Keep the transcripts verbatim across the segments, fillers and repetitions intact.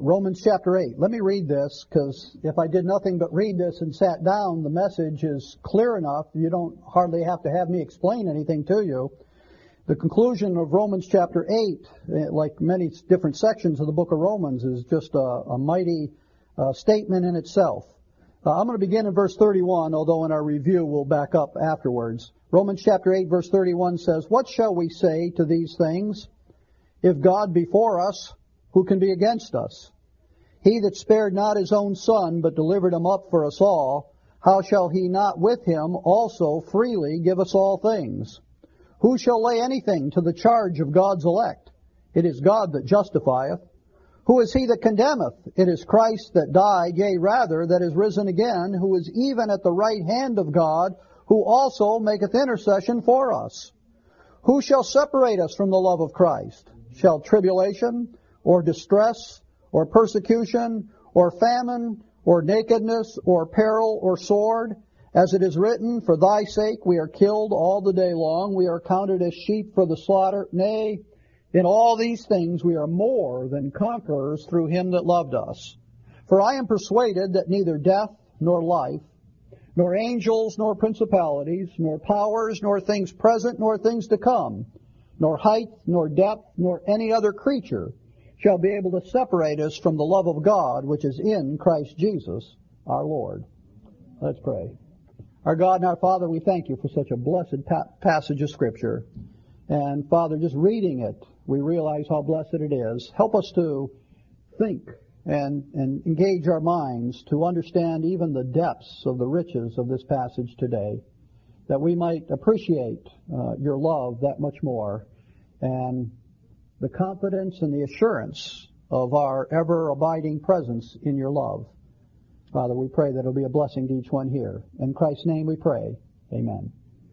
Romans chapter eight. Let me read this, because if I did nothing but read this and sat down, the message is clear enough. You don't hardly have to have me explain anything to you. The conclusion of Romans chapter eight, like many different sections of the book of Romans, is just a, a mighty uh, statement in itself. Uh, I'm going to begin in verse thirty-one, although in our review we'll back up afterwards. Romans chapter eight, verse thirty-one says, "What shall we say to these things? If God be for us, who can be against us? He that spared not his own Son, but delivered him up for us all, how shall he not with him also freely give us all things? Who shall lay anything to the charge of God's elect? It is God that justifieth. Who is he that condemneth? It is Christ that died, yea, rather, that is risen again, who is even at the right hand of God, who also maketh intercession for us. Who shall separate us from the love of Christ? Shall tribulation, or distress, or persecution, or famine, or nakedness, or peril, or sword? As it is written, For thy sake we are killed all the day long, we are counted as sheep for the slaughter. Nay, in all these things we are more than conquerors through him that loved us. For I am persuaded that neither death, nor life, nor angels, nor principalities, nor powers, nor things present, nor things to come, nor height, nor depth, nor any other creature shall be able to separate us from the love of God which is in Christ Jesus our Lord." Let's pray. Our God and our Father, we thank you for such a blessed pa- passage of Scripture. And Father, just reading it, we realize how blessed it is. Help us to think and, and engage our minds to understand even the depths of the riches of this passage today, that we might appreciate uh, your love that much more, and the confidence and the assurance of our ever-abiding presence in your love. Father, we pray that it will be a blessing to each one here. In Christ's name we pray. Amen.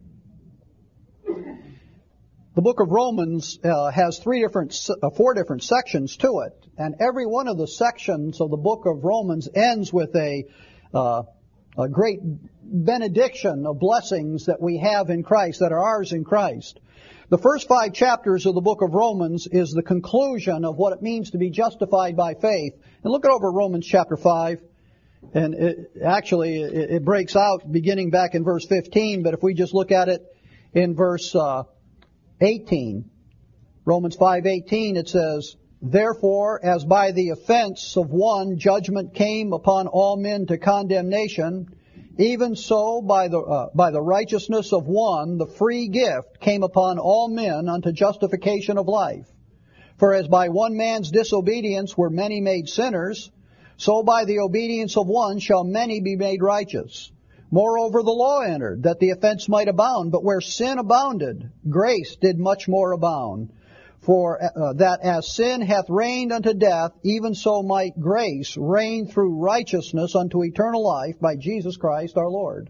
The book of Romans uh, has three different, uh, four different sections to it, and every one of the sections of the book of Romans ends with a, uh, a great benediction of blessings that we have in Christ, that are ours in Christ. The first five chapters of the book of Romans is the conclusion of what it means to be justified by faith. And look over Romans chapter five. And it, actually, it, it breaks out beginning back in verse fifteen, but if we just look at it in verse uh, eighteen, Romans five eighteen, it says, "Therefore, as by the offense of one judgment came upon all men to condemnation, even so by the uh, by the righteousness of one the free gift came upon all men unto justification of life. For as by one man's disobedience were many made sinners, so by the obedience of one shall many be made righteous. Moreover, the law entered, that the offense might abound. But where sin abounded, grace did much more abound. For uh, that as sin hath reigned unto death, even so might grace reign through righteousness unto eternal life by Jesus Christ our Lord.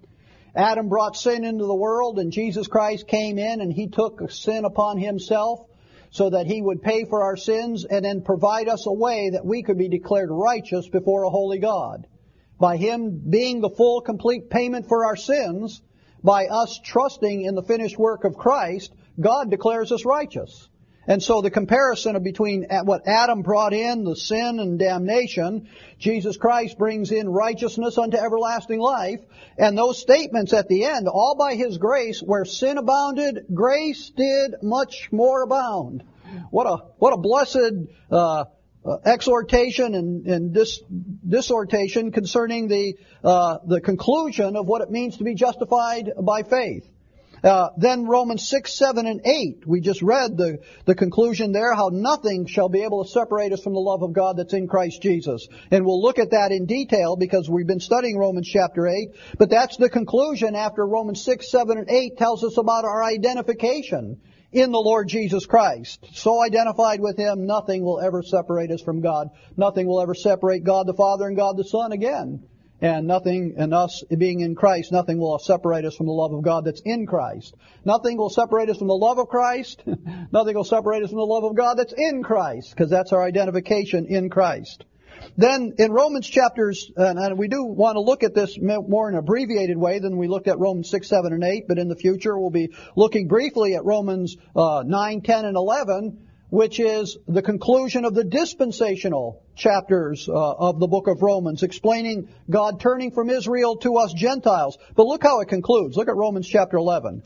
Adam brought sin into the world, and Jesus Christ came in, and He took sin upon Himself, so that He would pay for our sins and then provide us a way that we could be declared righteous before a holy God. By Him being the full, complete payment for our sins, by us trusting in the finished work of Christ, God declares us righteous. And so the comparison of between what Adam brought in, the sin and damnation, Jesus Christ brings in righteousness unto everlasting life. And those statements at the end, all by His grace, where sin abounded, grace did much more abound. What a what a blessed uh, uh, exhortation and, and dis, dissertation concerning the uh, the conclusion of what it means to be justified by faith. Uh, then Romans six, seven, and eight. We just read the, the conclusion there, how nothing shall be able to separate us from the love of God that's in Christ Jesus. And we'll look at that in detail because we've been studying Romans chapter eight. But that's the conclusion after Romans six, seven, and eight tells us about our identification in the Lord Jesus Christ. So identified with Him, nothing will ever separate us from God. Nothing will ever separate God the Father and God the Son again. And nothing, and us being in Christ, nothing will separate us from the love of God that's in Christ. Nothing will separate us from the love of Christ. Nothing will separate us from the love of God that's in Christ, because that's our identification in Christ. Then in Romans chapters, and we do want to look at this more in an abbreviated way than we looked at Romans six, seven, and eight, but in the future we'll be looking briefly at Romans uh, nine, ten, and eleven, which is the conclusion of the dispensational chapters uh, of the book of Romans, explaining God turning from Israel to us Gentiles. But look how it concludes. Look at Romans chapter eleven.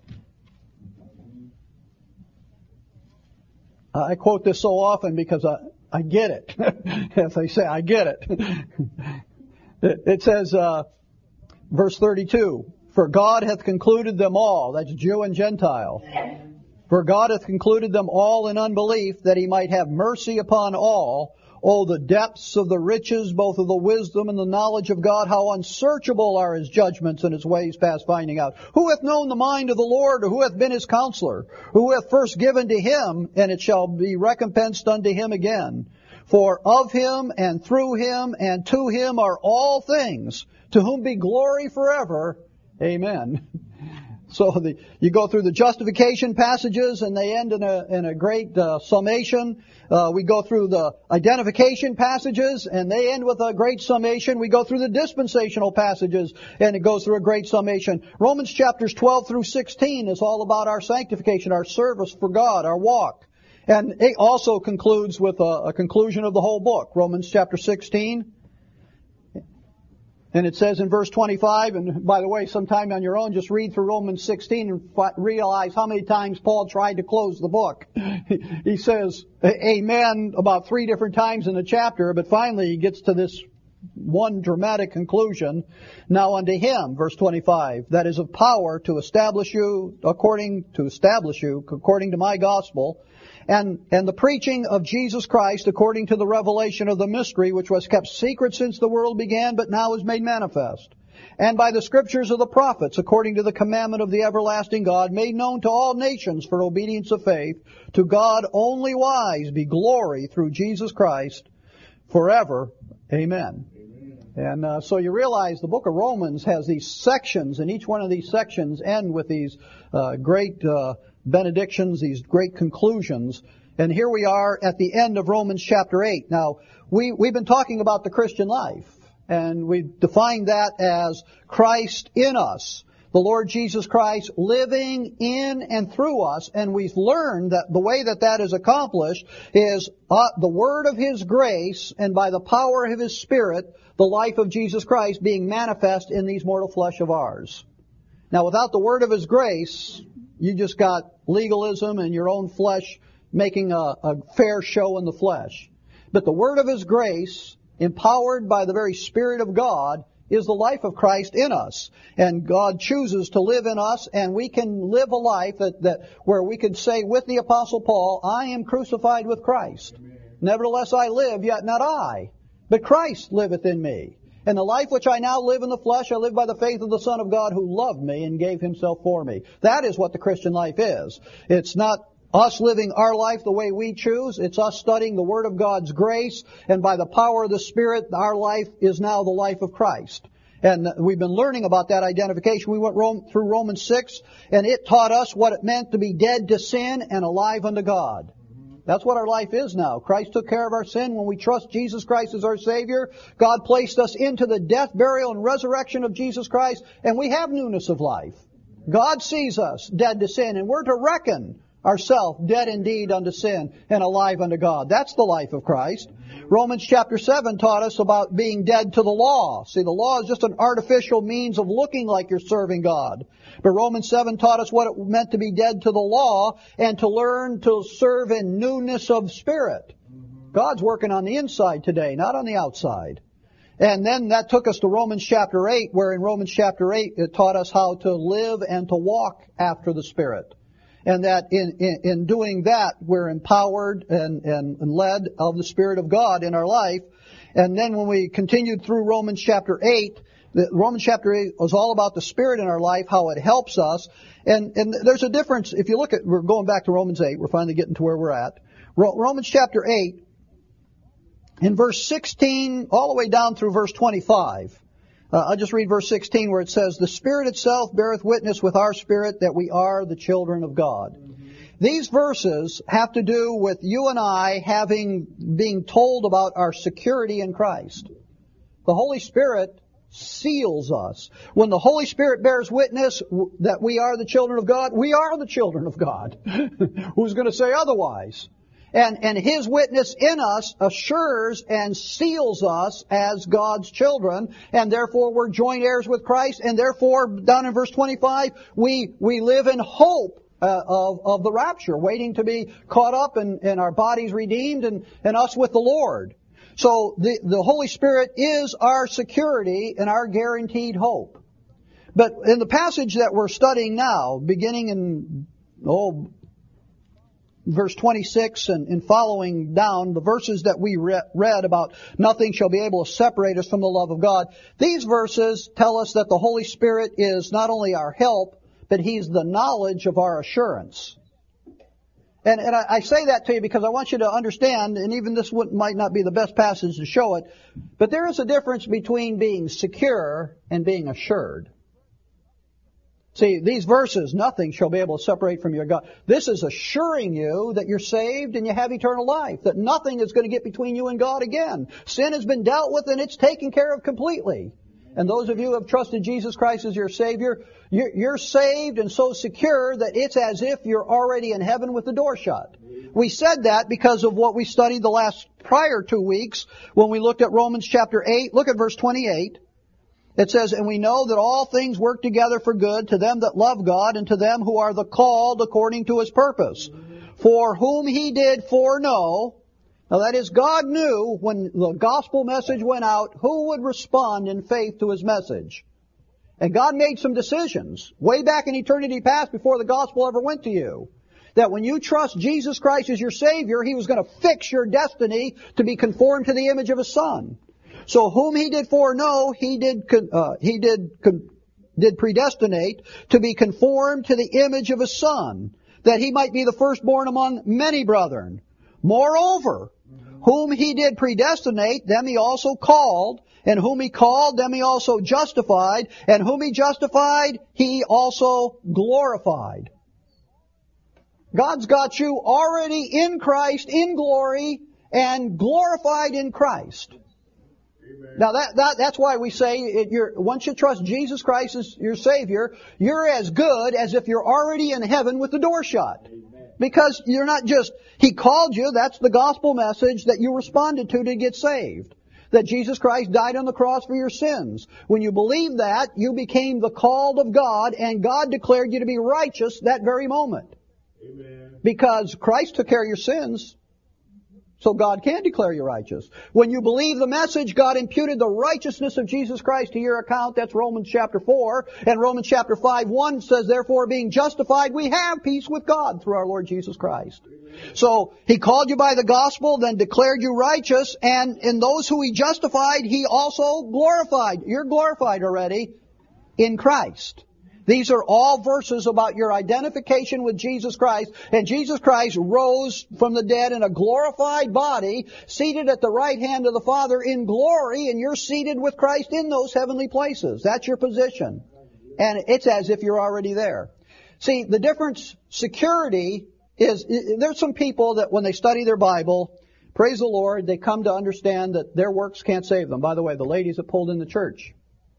I quote this so often because I, I get it. As they say, I get it. It says, uh, verse thirty-two, "For God hath concluded them all," that's Jew and Gentile, "for God hath concluded them all in unbelief, that he might have mercy upon all. Oh, the depths of the riches, both of the wisdom and the knowledge of God, how unsearchable are his judgments and his ways past finding out. Who hath known the mind of the Lord, or who hath been his counselor? Who hath first given to him, and it shall be recompensed unto him again? For of him, and through him, and to him are all things, to whom be glory forever. Amen." So the, you go through the justification passages, and they end in a, in a great uh, summation. Uh, we go through the identification passages, and they end with a great summation. We go through the dispensational passages, and it goes through a great summation. Romans chapters twelve through sixteen is all about our sanctification, our service for God, our walk. And it also concludes with a, a conclusion of the whole book, Romans chapter sixteen. And it says in verse twenty-five, and by the way, sometime on your own, just read through Romans sixteen and f- realize how many times Paul tried to close the book. He says amen about three different times in the chapter, but finally he gets to this one dramatic conclusion. "Now unto him," verse twenty-five, "that is of power to establish you according to establish you according to my gospel, and and the preaching of Jesus Christ according to the revelation of the mystery, which was kept secret since the world began, but now is made manifest. And by the scriptures of the prophets, according to the commandment of the everlasting God, made known to all nations for obedience of faith, to God only wise be glory through Jesus Christ forever. Amen." And uh, so you realize the book of Romans has these sections, and each one of these sections end with these uh, great uh, benedictions, these great conclusions. And here we are at the end of Romans chapter eight. Now, we, we've been talking about the Christian life, and we've defined that as Christ in us, the Lord Jesus Christ living in and through us. And we've learned that the way that that is accomplished is uh, the word of His grace, and by the power of His Spirit, the life of Jesus Christ being manifest in these mortal flesh of ours. Now, without the word of His grace, you just got legalism and your own flesh making a, a fair show in the flesh. But the word of His grace, empowered by the very Spirit of God, is the life of Christ in us. And God chooses to live in us, and we can live a life that, that where we can say with the Apostle Paul, "I am crucified with Christ. Nevertheless I live, yet not I, but Christ liveth in me. And the life which I now live in the flesh, I live by the faith of the Son of God, who loved me and gave Himself for me." That is what the Christian life is. It's not us living our life the way we choose. It's us studying the Word of God's grace, and by the power of the Spirit, our life is now the life of Christ. And we've been learning about that identification. We went through Romans six, and it taught us what it meant to be dead to sin and alive unto God. That's what our life is now. Christ took care of our sin. When we trust Jesus Christ as our Savior, God placed us into the death, burial, and resurrection of Jesus Christ, and we have newness of life. God sees us dead to sin, and we're to reckon ourselves dead indeed unto sin and alive unto God. That's the life of Christ. Romans chapter seven taught us about being dead to the law. See, the law is just an artificial means of looking like you're serving God. But Romans seven taught us what it meant to be dead to the law and to learn to serve in newness of spirit. God's working on the inside today, not on the outside. And then that took us to Romans chapter eight, where in Romans chapter eight it taught us how to live and to walk after the Spirit. And that in, in, in doing that, we're empowered and, and led of the Spirit of God in our life. And then when we continued through Romans chapter eight, the, Romans chapter eight was all about the Spirit in our life, how it helps us. And, and there's a difference. If you look at, we're going back to Romans eight, we're finally getting to where we're at. Ro- Romans chapter eight, in verse sixteen, all the way down through verse twenty-five. Uh, I'll just read verse sixteen where it says, "The Spirit itself beareth witness with our spirit that we are the children of God." Mm-hmm. These verses have to do with you and I having, being told about our security in Christ. The Holy Spirit seals us. When the Holy Spirit bears witness that we are the children of God, we are the children of God. Who's going to say otherwise? And, and His witness in us assures and seals us as God's children, and therefore we're joint heirs with Christ, and therefore, down in verse twenty-five, we, we live in hope uh, of, of the rapture, waiting to be caught up and, and our bodies redeemed and, and us with the Lord. So the, the Holy Spirit is our security and our guaranteed hope. But in the passage that we're studying now, beginning in, oh, verse twenty-six and, and following down, the verses that we re- read about nothing shall be able to separate us from the love of God, these verses tell us that the Holy Spirit is not only our help, but He's the knowledge of our assurance. And, and I, I say that to you because I want you to understand, and even this would, might not be the best passage to show it, but there is a difference between being secure and being assured. See, these verses, nothing shall be able to separate from your God. This is assuring you that you're saved and you have eternal life, that nothing is going to get between you and God again. Sin has been dealt with and it's taken care of completely. And those of you who have trusted Jesus Christ as your Savior, you're, you're saved and so secure that it's as if you're already in heaven with the door shut. We said that because of what we studied the last prior two weeks when we looked at Romans chapter eight. Look at verse twenty-eight. It says, and we know that all things work together for good to them that love God and to them who are the called according to His purpose. For whom He did foreknow. Now that is, God knew when the gospel message went out who would respond in faith to His message. And God made some decisions way back in eternity past before the gospel ever went to you. That when you trust Jesus Christ as your Savior, He was going to fix your destiny to be conformed to the image of His Son. So whom He did foreknow, He did uh, He did did predestinate to be conformed to the image of His Son, that He might be the firstborn among many brethren. Moreover, whom He did predestinate, them He also called, and whom He called, them He also justified, and whom He justified, He also glorified. God's got you already in Christ, in glory, and glorified in Christ. Now that, that that's why we say it, you're, once you trust Jesus Christ as your Savior, you're as good as if you're already in heaven with the door shut. Amen. Because you're not just, He called you, that's the gospel message that you responded to to get saved. That Jesus Christ died on the cross for your sins. When you believe that, you became the called of God, and God declared you to be righteous that very moment. Amen. Because Christ took care of your sins. So God can declare you righteous. When you believe the message, God imputed the righteousness of Jesus Christ to your account. That's Romans chapter four. And Romans chapter five one says, therefore, being justified, we have peace with God through our Lord Jesus Christ. So He called you by the gospel, then declared you righteous, and in those who He justified, He also glorified. You're glorified already in Christ. These are all verses about your identification with Jesus Christ. And Jesus Christ rose from the dead in a glorified body, seated at the right hand of the Father in glory, and you're seated with Christ in those heavenly places. That's your position. And it's as if you're already there. See, the difference, security, is, there's some people that when they study their Bible, praise the Lord, they come to understand that their works can't save them. By the way, the ladies that pulled in the church,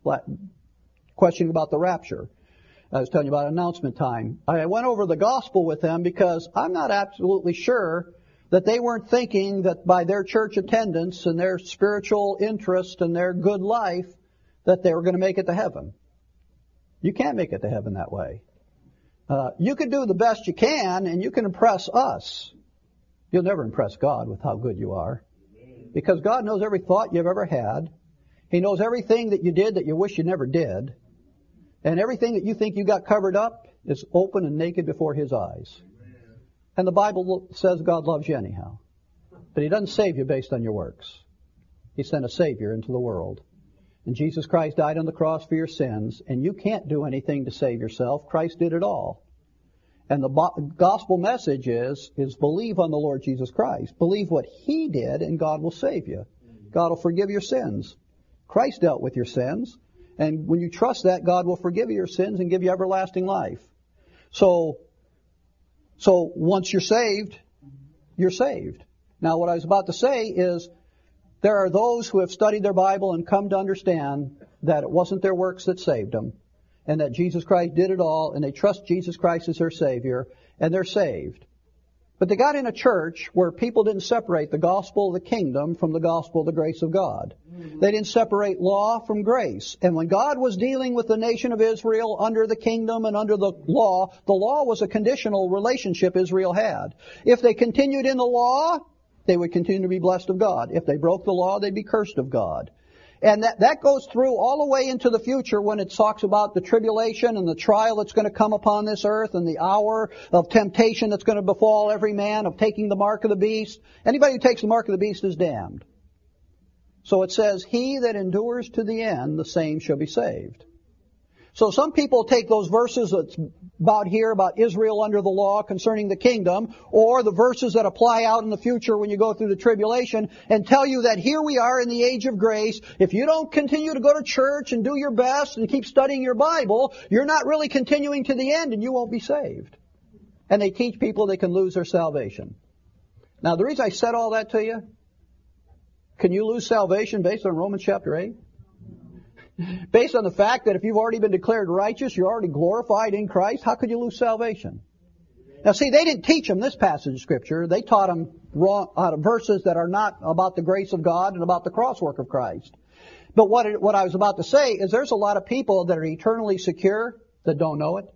questioning about the rapture. I was telling you about announcement time. I went over the gospel with them because I'm not absolutely sure that they weren't thinking that by their church attendance and their spiritual interest and their good life that they were going to make it to heaven. You can't make it to heaven that way. Uh, you can do the best you can and you can impress us. You'll never impress God with how good you are. Because God knows every thought you've ever had. He knows everything that you did that you wish you never did. And everything that you think you got covered up is open and naked before His eyes. And the Bible says God loves you anyhow. But He doesn't save you based on your works. He sent a Savior into the world. And Jesus Christ died on the cross for your sins. And you can't do anything to save yourself. Christ did it all. And the gospel message is, is believe on the Lord Jesus Christ. Believe what He did and God will save you. God will forgive your sins. Christ dealt with your sins. And when you trust that, God will forgive you your sins and give you everlasting life. So, so once you're saved, you're saved. Now what I was about to say is, there are those who have studied their Bible and come to understand that it wasn't their works that saved them, and that Jesus Christ did it all, and they trust Jesus Christ as their Savior, and they're saved. But they got in a church where people didn't separate the gospel of the kingdom from the gospel of the grace of God. They didn't separate law from grace. And when God was dealing with the nation of Israel under the kingdom and under the law, the law was a conditional relationship Israel had. If they continued in the law, they would continue to be blessed of God. If they broke the law, they'd be cursed of God. And that, that goes through all the way into the future when it talks about the tribulation and the trial that's going to come upon this earth and the hour of temptation that's going to befall every man of taking the mark of the beast. Anybody who takes the mark of the beast is damned. So it says, he that endures to the end, the same shall be saved. So some people take those verses that's about here, about Israel under the law concerning the kingdom, or the verses that apply out in the future when you go through the tribulation, and tell you that here we are in the age of grace. If you don't continue to go to church and do your best and keep studying your Bible, you're not really continuing to the end and you won't be saved. And they teach people they can lose their salvation. Now the reason I said all that to you, can you lose salvation based on Romans chapter eight? Based on the fact that if you've already been declared righteous, you're already glorified in Christ, how could you lose salvation? Now see, they didn't teach them this passage of Scripture. They taught them wrong, out of verses that are not about the grace of God and about the cross work of Christ. But what, it, what I was about to say is there's a lot of people that are eternally secure that don't know it.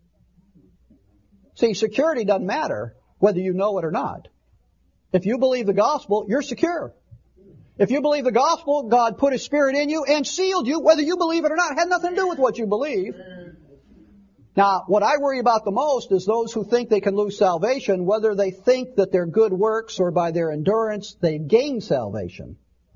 See, security doesn't matter whether you know it or not. If you believe the gospel, you're secure. If you believe the gospel, God put His Spirit in you and sealed you, whether you believe it or not. It had nothing to do with what you believe. Now, what I worry about the most is those who think they can lose salvation, whether they think that their good works or by their endurance they gain salvation.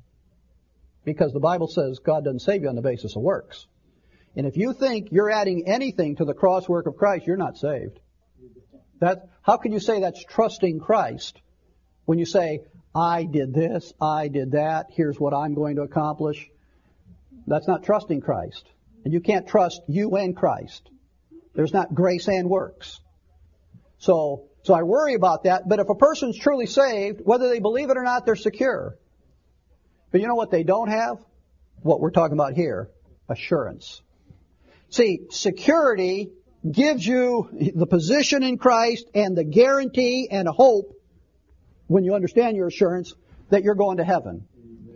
Because the Bible says God doesn't save you on the basis of works. And if you think you're adding anything to the cross work of Christ, you're not saved. That, how can you say that's trusting Christ when you say, I did this, I did that, here's what I'm going to accomplish? That's not trusting Christ. And you can't trust you and Christ. There's not grace and works. So, so I worry about that. But if a person's truly saved, whether they believe it or not, they're secure. But you know what they don't have? What we're talking about here. Assurance. See, security gives you the position in Christ and the guarantee and a hope, when you understand your assurance, that you're going to heaven.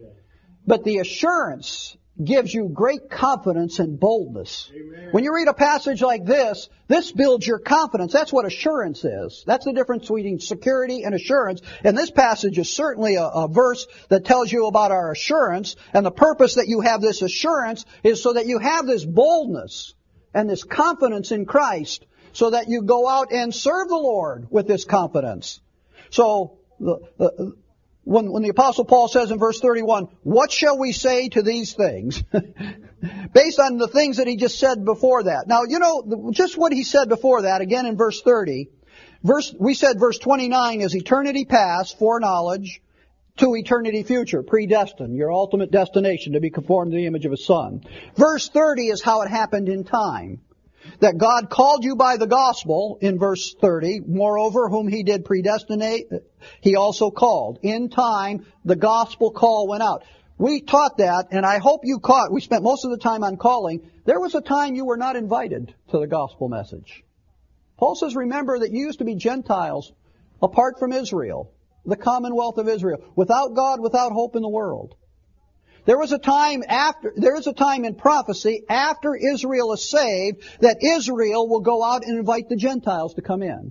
But the assurance gives you great confidence and boldness. Amen. When you read a passage like this, this builds your confidence. That's what assurance is. That's the difference between security and assurance. And this passage is certainly a, a verse that tells you about our assurance. And the purpose that you have this assurance is so that you have this boldness and this confidence in Christ, so that you go out and serve the Lord with this confidence. So, The, the, when, when the Apostle Paul says in verse thirty-one, what shall we say to these things? Based on the things that he just said before that. Now, you know, just what he said before that, again in verse thirty, verse, we said verse twenty-nine is eternity past, foreknowledge, to eternity future, predestined, your ultimate destination to be conformed to the image of His Son. Verse thirty is how it happened in time. That God called you by the gospel, in verse thirty, moreover, whom He did predestinate, He also called. In time, the gospel call went out. We taught that, and I hope you caught, we spent most of the time on calling, there was a time you were not invited to the gospel message. Paul says, remember that you used to be Gentiles, apart from Israel, the commonwealth of Israel, without God, without hope in the world. There was a time after, there is a time in prophecy after Israel is saved that Israel will go out and invite the Gentiles to come in.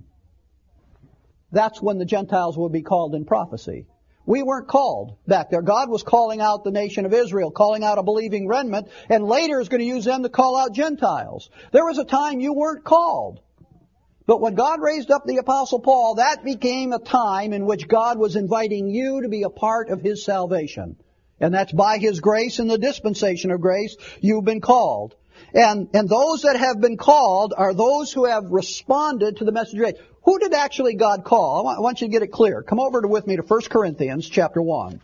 That's when the Gentiles will be called in prophecy. We weren't called back there. God was calling out the nation of Israel, calling out a believing remnant, and later is going to use them to call out Gentiles. There was a time you weren't called. But when God raised up the Apostle Paul, that became a time in which God was inviting you to be a part of His salvation. And that's by His grace and the dispensation of grace you've been called. And, and those that have been called are those who have responded to the message of grace. Who did actually God call? I want, I want you to get it clear. Come over to, with me to First Corinthians chapter one.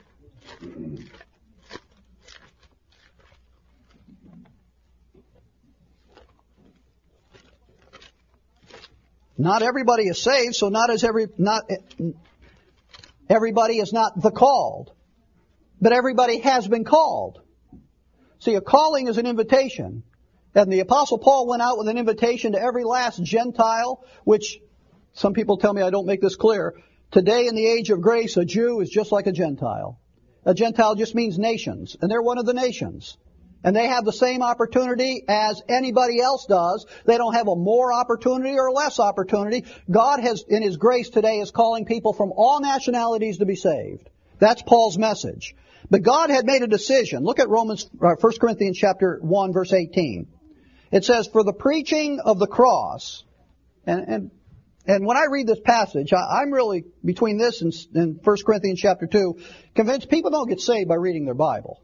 Not everybody is saved, so not as every, not, everybody is not the called. But everybody has been called. See, a calling is an invitation. And the Apostle Paul went out with an invitation to every last Gentile, which some people tell me I don't make this clear. Today in the age of grace, a Jew is just like a Gentile. A Gentile just means nations, and they're one of the nations. And they have the same opportunity as anybody else does. They don't have a more opportunity or less opportunity. God has, in His grace today, is calling people from all nationalities to be saved. That's Paul's message. But God had made a decision. Look at Romans, uh, First Corinthians chapter one, verse eighteen. It says, "For the preaching of the cross," and and and when I read this passage, I, I'm really, between this and, and First Corinthians chapter two, convinced people don't get saved by reading their Bible.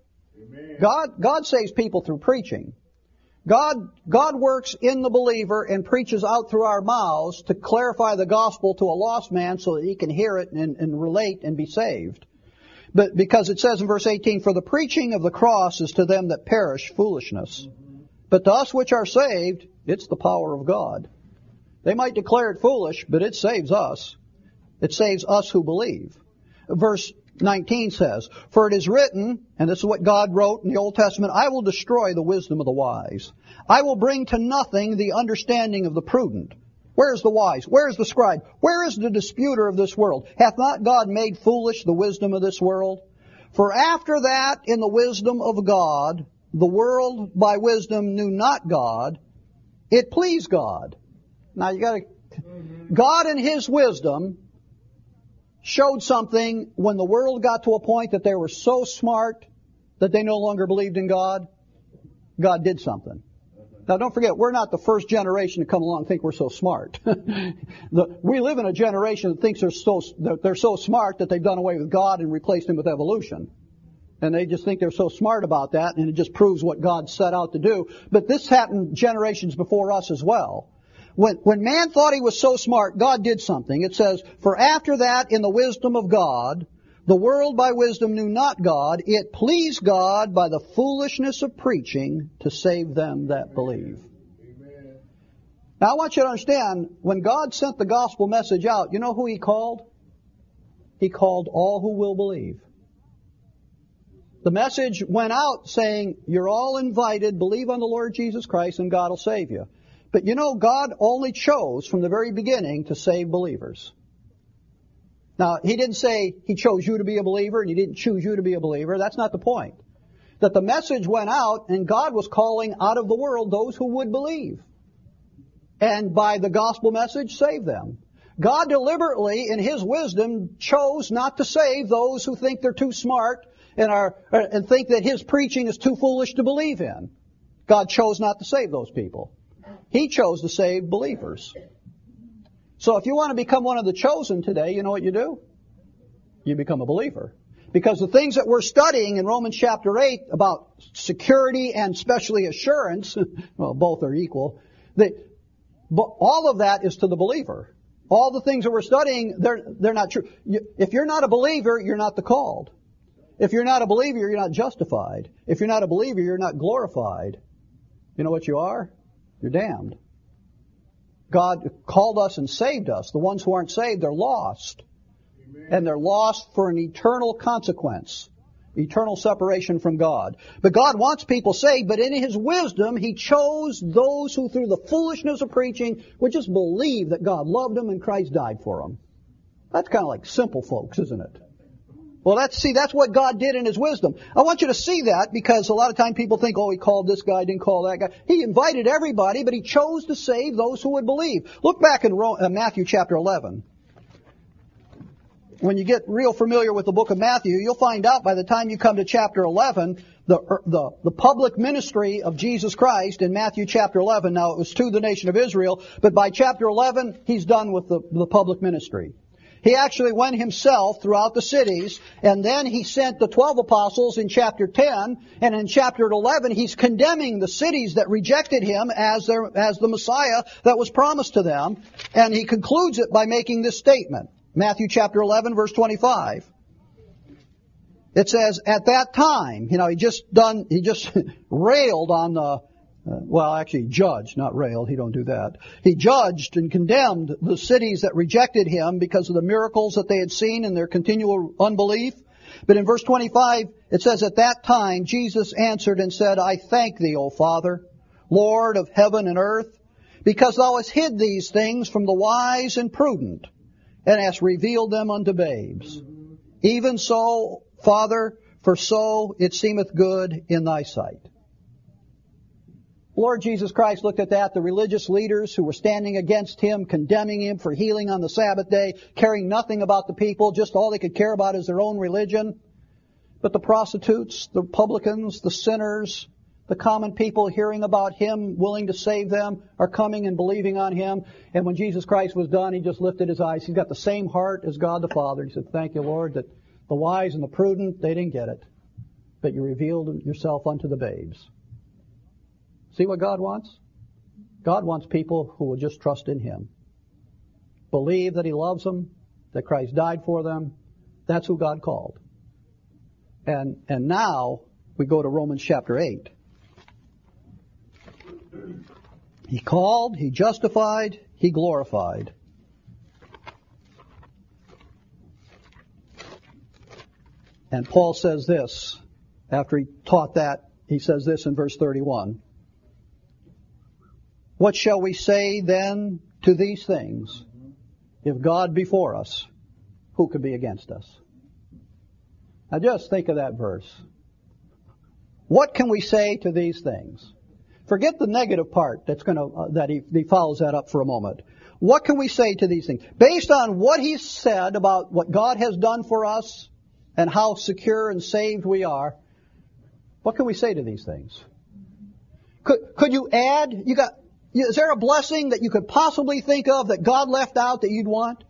God, God saves people through preaching. God, God works in the believer and preaches out through our mouths to clarify the gospel to a lost man so that he can hear it and, and relate and be saved. But because it says in verse eighteen, "For the preaching of the cross is to them that perish foolishness. But to us which are saved, it's the power of God." They might declare it foolish, but it saves us. It saves us who believe. Verse nineteen says, "For it is written," and this is what God wrote in the Old Testament, "I will destroy the wisdom of the wise. I will bring to nothing the understanding of the prudent." Where is the wise? Where is the scribe? Where is the disputer of this world? "Hath not God made foolish the wisdom of this world? For after that, in the wisdom of God, the world by wisdom knew not God. It pleased God." Now you got to, God in His wisdom showed something when the world got to a point that they were so smart that they no longer believed in God. God did something. Now don't forget, we're not the first generation to come along and think we're so smart. the, we live in a generation that thinks they're so, they're so smart that they've done away with God and replaced Him with evolution. And they just think they're so smart about that, and it just proves what God set out to do. But this happened generations before us as well. When, when man thought he was so smart, God did something. It says, "For after that, in the wisdom of God, the world by wisdom knew not God. It pleased God by the foolishness of preaching to save them that believe." Amen. Now I want you to understand, when God sent the gospel message out, you know who He called? He called all who will believe. The message went out saying, you're all invited, believe on the Lord Jesus Christ and God will save you. But you know, God only chose from the very beginning to save believers. Now, He didn't say He chose you to be a believer and He didn't choose you to be a believer. That's not the point. That the message went out and God was calling out of the world those who would believe. And by the gospel message, save them. God deliberately, in His wisdom, chose not to save those who think they're too smart and are and think that His preaching is too foolish to believe in. God chose not to save those people. He chose to save believers. So if you want to become one of the chosen today, you know what you do? You become a believer. Because the things that we're studying in Romans chapter eight about security and especially assurance, well, both are equal, they, all of that is to the believer. All the things that we're studying, they're, they're not true. If you're not a believer, you're not the called. If you're not a believer, you're not justified. If you're not a believer, you're not glorified. You know what you are? You're damned. God called us and saved us. The ones who aren't saved, they're lost. Amen. And they're lost for an eternal consequence. Eternal separation from God. But God wants people saved, but in His wisdom, He chose those who through the foolishness of preaching would just believe that God loved them and Christ died for them. That's kind of like simple folks, isn't it? Well, that's, see, that's what God did in His wisdom. I want you to see that because a lot of time people think, oh, He called this guy, didn't call that guy. He invited everybody, but He chose to save those who would believe. Look back in Matthew chapter eleven. When you get real familiar with the book of Matthew, you'll find out by the time you come to chapter eleven, the, the, the public ministry of Jesus Christ in Matthew chapter eleven. Now, it was to the nation of Israel, but by chapter eleven, He's done with the, the public ministry. He actually went Himself throughout the cities, and then He sent the twelve apostles in chapter ten, and in chapter eleven He's condemning the cities that rejected Him as their, as the Messiah that was promised to them, and He concludes it by making this statement. Matthew chapter eleven, verse twenty-five. It says, at that time, you know, He just done, He just railed on the Uh, well, actually judged, not railed. He don't do that. He judged and condemned the cities that rejected Him because of the miracles that they had seen and their continual unbelief. But in verse twenty-five, it says, at that time Jesus answered and said, I thank Thee, O Father, Lord of heaven and earth, because Thou hast hid these things from the wise and prudent, and hast revealed them unto babes. Even so, Father, for so it seemeth good in thy sight. Lord Jesus Christ looked at that. The religious leaders who were standing against him, condemning him for healing on the Sabbath day, caring nothing about the people, just all they could care about is their own religion. But the prostitutes, the publicans, the sinners, the common people hearing about him, willing to save them, are coming and believing on him. And when Jesus Christ was done, he just lifted his eyes. He's got the same heart as God the Father. He said, thank you, Lord, that the wise and the prudent, they didn't get it. But you revealed yourself unto the babes. See what God wants? God wants people who will just trust in him. Believe that he loves them, that Christ died for them. That's who God called. And and now we go to Romans chapter eight. He called, he justified, he glorified. And Paul says this, after he taught that, he says this in verse thirty-one. What shall we say then to these things? If God be for us, who could be against us? Now just think of that verse. What can we say to these things? Forget the negative part that's going to uh, that he, he follows that up for a moment. What can we say to these things? Based on what he said about what God has done for us and how secure and saved we are, what can we say to these things? Could could you add? You got. Is there a blessing that you could possibly think of that God left out that you'd want?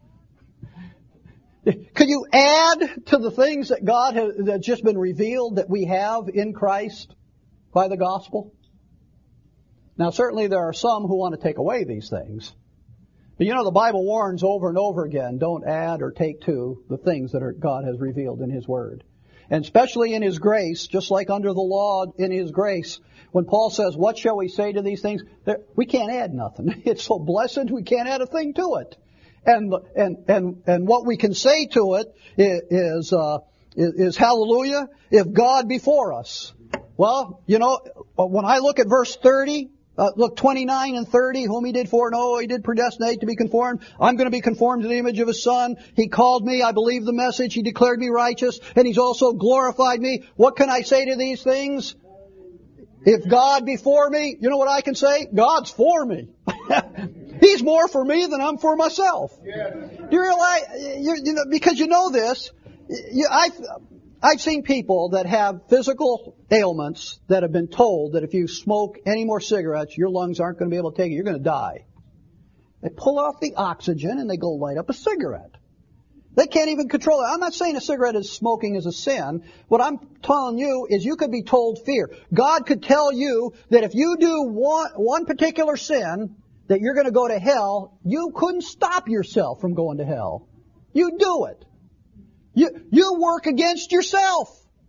Could you add to the things that God has that's just been revealed that we have in Christ by the gospel? Now, certainly there are some who want to take away these things. But you know, the Bible warns over and over again, don't add or take to the things that are, God has revealed in His Word. And especially in His grace, just like under the law in His grace, when Paul says, what shall we say to these things? There, we can't add nothing. It's so blessed, we can't add a thing to it. And and and and what we can say to it is uh, is, is hallelujah, if God be for us. Well, you know, when I look at verse thirty, uh, look twenty-nine and thirty, whom He did foreknow, He did predestinate to be conformed. I'm going to be conformed to the image of His Son. He called me. I believe the message. He declared me righteous, and He's also glorified me. What can I say to these things? If God be for me, you know what I can say? God's for me. He's more for me than I'm for myself. Yeah. Do you realize? You, you know, because you know this. You, I've I've seen people that have physical ailments that have been told that if you smoke any more cigarettes, your lungs aren't going to be able to take it. You're going to die. They pull off the oxygen and they go light up a cigarette. They can't even control it. I'm not saying a cigarette is smoking is a sin. What I'm telling you is you could be told fear. God could tell you that if you do one, one particular sin, that you're going to go to hell. You couldn't stop yourself from going to hell. You do it. You, you work against yourself.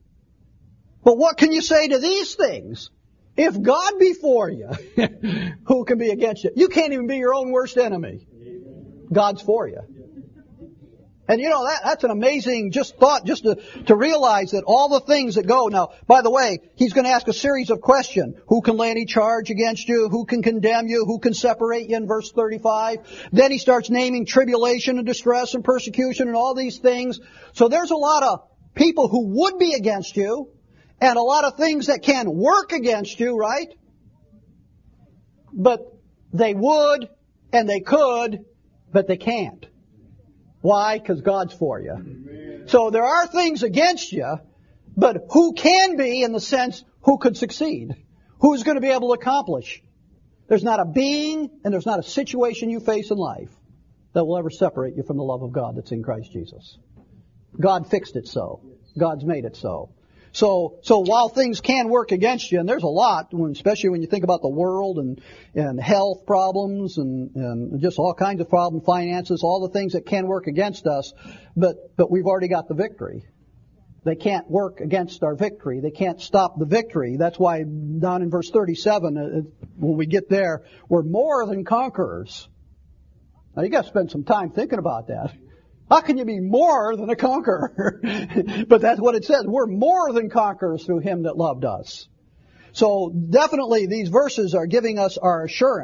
But what can you say to these things? If God be for you, who can be against you? You can't even be your own worst enemy. God's for you. And you know, that, that's an amazing just thought, just to, to realize that all the things that go. Now, by the way, he's going to ask a series of questions. Who can lay any charge against you? Who can condemn you? Who can separate you in verse thirty-five? Then he starts naming tribulation and distress and persecution and all these things. So there's a lot of people who would be against you and a lot of things that can work against you, right? But they would and they could, but they can't. Why? Because God's for you. Amen. So there are things against you, but who can be in the sense who could succeed? Who's going to be able to accomplish? There's not a being and there's not a situation you face in life that will ever separate you from the love of God that's in Christ Jesus. God fixed it so. God's made it so. So, so while things can work against you, and there's a lot, especially when you think about the world and, and health problems and, and just all kinds of problems, finances, all the things that can work against us, but, but we've already got the victory. They can't work against our victory. They can't stop the victory. That's why down in verse thirty-seven, uh, when we get there, we're more than conquerors. Now you got to spend some time thinking about that. How can you be more than a conqueror? But that's what it says. We're more than conquerors through Him that loved us. So definitely these verses are giving us our assurance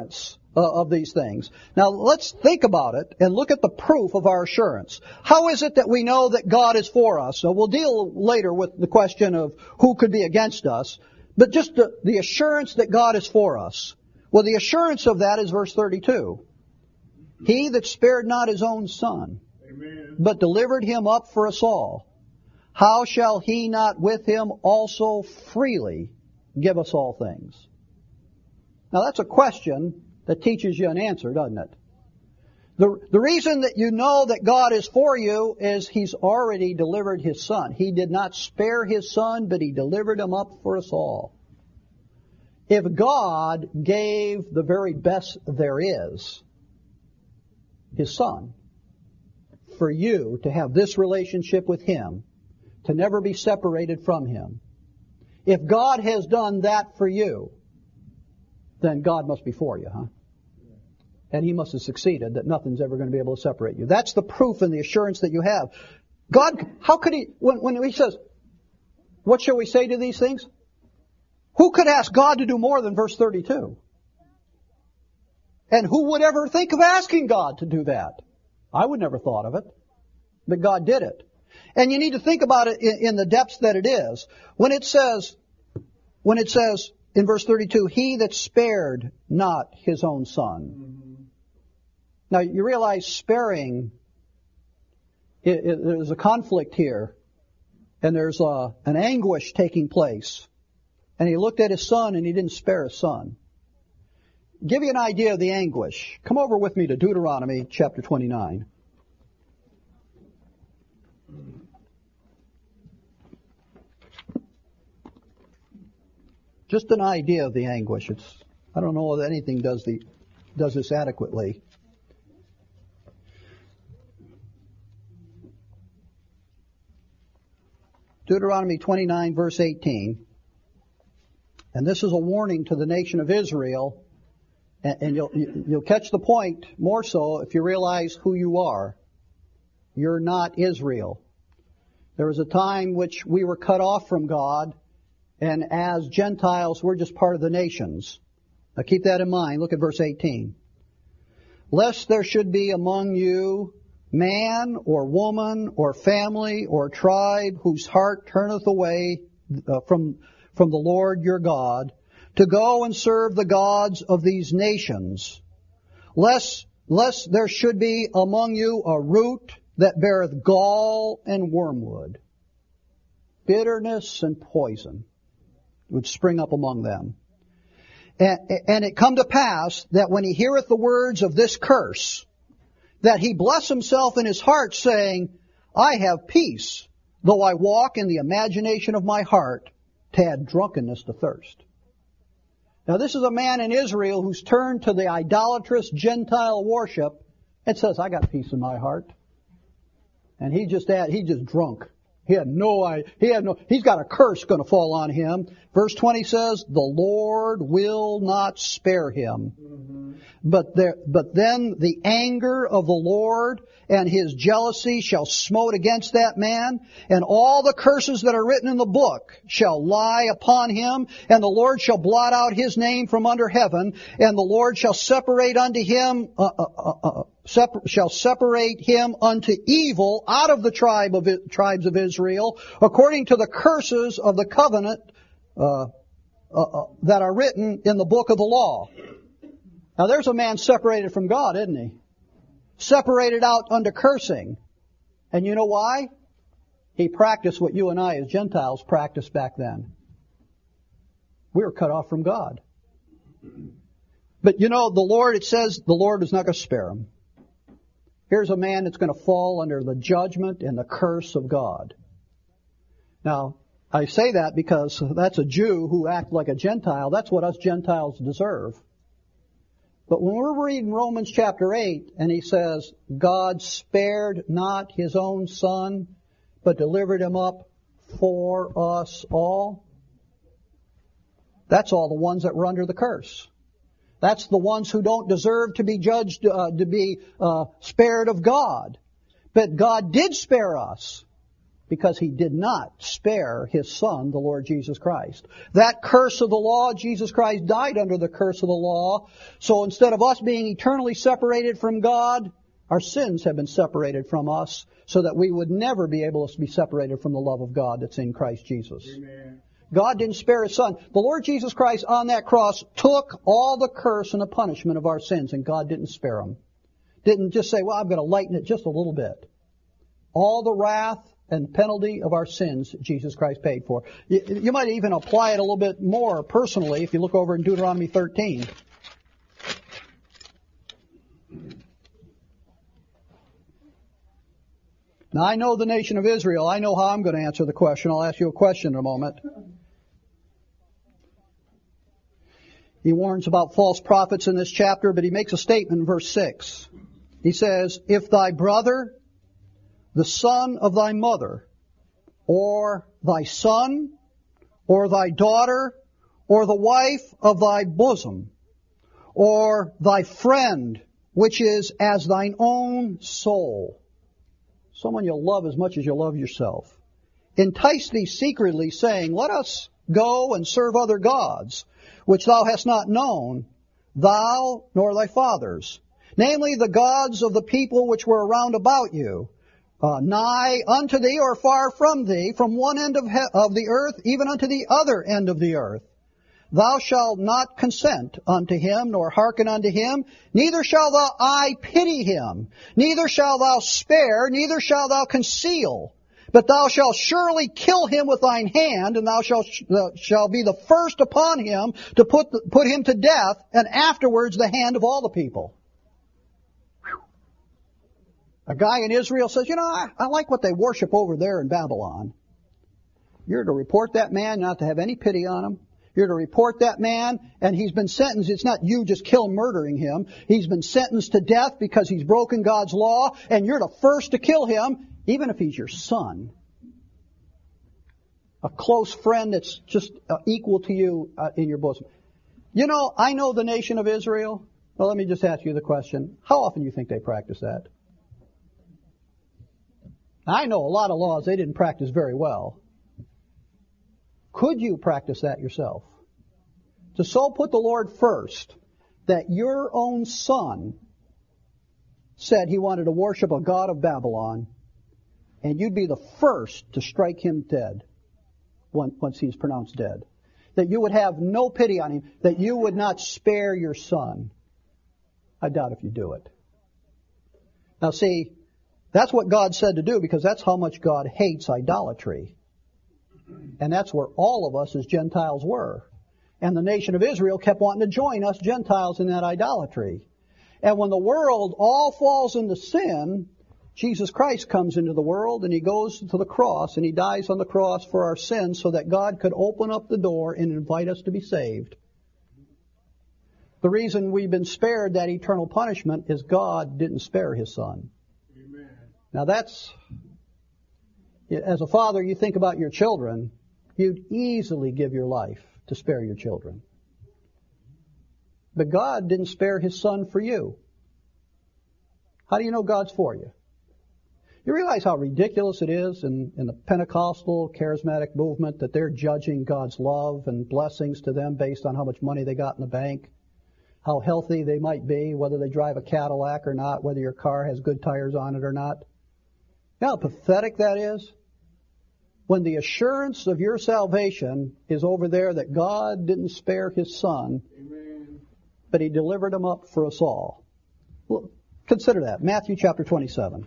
uh, of these things. Now let's think about it and look at the proof of our assurance. How is it that we know that God is for us? So we'll deal later with the question of who could be against us, but just the, the assurance that God is for us. Well, the assurance of that is verse thirty-two. He that spared not his own son, Amen. But delivered him up for us all, how shall he not with him also freely give us all things? Now that's a question that teaches you an answer, doesn't it? The, the reason that you know that God is for you is He's already delivered His Son. He did not spare His Son, but He delivered Him up for us all. If God gave the very best there is, His Son, for you to have this relationship with Him, to never be separated from Him, if God has done that for you, then God must be for you, huh? And He must have succeeded, that nothing's ever going to be able to separate you. That's the proof and the assurance that you have. God, how could He, when, when He says, what shall we say to these things? Who could ask God to do more than verse thirty-two? And who would ever think of asking God to do that? I would never thought of it. But God did it. And you need to think about it in, in the depths that it is. When it says, when it says in verse thirty-two, He that spared not His own Son. Mm-hmm. Now you realize sparing, it, it, there's a conflict here. And there's a, an anguish taking place. And He looked at His Son and He didn't spare His Son. Give you an idea of the anguish. Come over with me to Deuteronomy chapter twenty-nine. Just an idea of the anguish. It's, I don't know if anything does the does this adequately. Deuteronomy twenty-nine, verse eighteen. And this is a warning to the nation of Israel. And you'll, you'll catch the point more so if you realize who you are. You're not Israel. There was a time which we were cut off from God, and as Gentiles, we're just part of the nations. Now keep that in mind. Look at verse eighteen. Lest there should be among you man or woman or family or tribe whose heart turneth away uh, from, from the Lord your God, to go and serve the gods of these nations, lest, lest there should be among you a root that beareth gall and wormwood, bitterness and poison would spring up among them. And, and it come to pass that when he heareth the words of this curse, that he bless himself in his heart, saying, I have peace, though I walk in the imagination of my heart, to add drunkenness to thirst. Now this is a man in Israel who's turned to the idolatrous Gentile worship and says, I got peace in my heart. And he just had, he just drunk. He had no idea. He had no, he's got a curse going to fall on him. Verse twenty says, the Lord will not spare him. Mm-hmm. But there, but then the anger of the Lord and His jealousy shall smote against that man, and all the curses that are written in the book shall lie upon him, and the Lord shall blot out his name from under heaven, and the Lord shall separate unto him, uh, uh, uh, uh, separ- shall separate him unto evil out of the tribe of it, tribes of Israel, according to the curses of the covenant uh, uh, uh, that are written in the book of the law. Now there's a man separated from God, isn't he? Separated out under cursing. And you know why? He practiced what you and I as Gentiles practiced back then. We were cut off from God. But you know, the Lord, it says the Lord is not going to spare him. Here's a man that's going to fall under the judgment and the curse of God. Now, I say that because that's a Jew who acts like a Gentile. That's what us Gentiles deserve. But when we're reading Romans chapter eight, and he says, God spared not His own Son, but delivered Him up for us all, that's all the ones that were under the curse. That's the ones who don't deserve to be judged, uh, to be uh, spared of God. But God did spare us, because He did not spare His Son, the Lord Jesus Christ. That curse of the law, Jesus Christ died under the curse of the law. So instead of us being eternally separated from God, our sins have been separated from us so that we would never be able to be separated from the love of God that's in Christ Jesus. Amen. God didn't spare His Son. The Lord Jesus Christ on that cross took all the curse and the punishment of our sins, and God didn't spare them. Didn't just say, well, I'm going to lighten it just a little bit. All the wrath and penalty of our sins Jesus Christ paid for. You, you might even apply it a little bit more personally if you look over in Deuteronomy thirteen. Now, I know the nation of Israel. I know how I'm going to answer the question. I'll ask you a question in a moment. He warns about false prophets in this chapter, but he makes a statement in verse six. He says, if thy brother, the son of thy mother, or thy son, or thy daughter, or the wife of thy bosom, or thy friend, which is as thine own soul, someone you'll love as much as you love yourself, entice thee secretly, saying, let us go and serve other gods, which thou hast not known, thou nor thy fathers, namely the gods of the people which were around about you, uh, nigh unto thee or far from thee, from one end of, he- of the earth even unto the other end of the earth. Thou shalt not consent unto him, nor hearken unto him, neither shalt thou eye pity him, neither shalt thou spare, neither shalt thou conceal. But thou shalt surely kill him with thine hand, and thou shalt uh, shall be the first upon him to put the, put him to death, and afterwards the hand of all the people. Whew. A guy in Israel says, you know, I, I like what they worship over there in Babylon. You're to report that man, not to have any pity on him. You're to report that man, and he's been sentenced. It's not you just kill murdering him. He's been sentenced to death because he's broken God's law, and you're the first to kill him, even if he's your son. A close friend that's just uh, equal to you uh, in your bosom. You know, I know the nation of Israel. Well, let me just ask you the question. How often do you think they practice that? I know a lot of laws they didn't practice very well. Could you practice that yourself? To so put the Lord first that your own son said he wanted to worship a god of Babylon, and you'd be the first to strike him dead once he's pronounced dead. That you would have no pity on him, that you would not spare your son. I doubt if you do it. Now see, that's what God said to do, because that's how much God hates idolatry. And that's where all of us as Gentiles were. And the nation of Israel kept wanting to join us Gentiles in that idolatry. And when the world all falls into sin, Jesus Christ comes into the world, and He goes to the cross, and He dies on the cross for our sins so that God could open up the door and invite us to be saved. The reason we've been spared that eternal punishment is God didn't spare His Son. Amen. Now that's, as a father, you think about your children, you'd easily give your life to spare your children. But God didn't spare His Son for you. How do you know God's for you? You realize how ridiculous it is in, in the Pentecostal charismatic movement that they're judging God's love and blessings to them based on how much money they got in the bank, how healthy they might be, whether they drive a Cadillac or not, whether your car has good tires on it or not. You know how pathetic that is? When the assurance of your salvation is over there that God didn't spare His Son, Amen. But He delivered Him up for us all. Well, consider that. Matthew chapter twenty-seven.